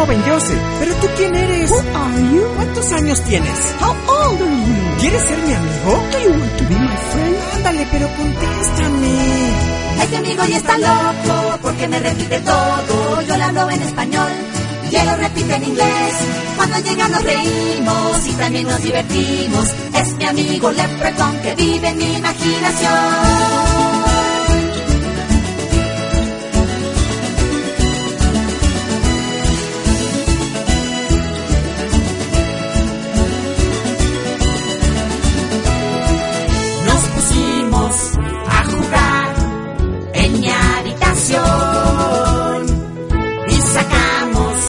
joven, yo sé. ¿Pero tú quién eres? Who are you? ¿Cuántos años tienes? How old are you? ¿Quieres ser mi amigo? Do you want to be my friend? Ándale, pero contéstame. Este amigo ya está loco porque me repite todo. Yo le hablo en español y él lo repite en inglés. Cuando llega nos reímos y también nos divertimos. Es mi amigo Leprechaun que vive en mi imaginación.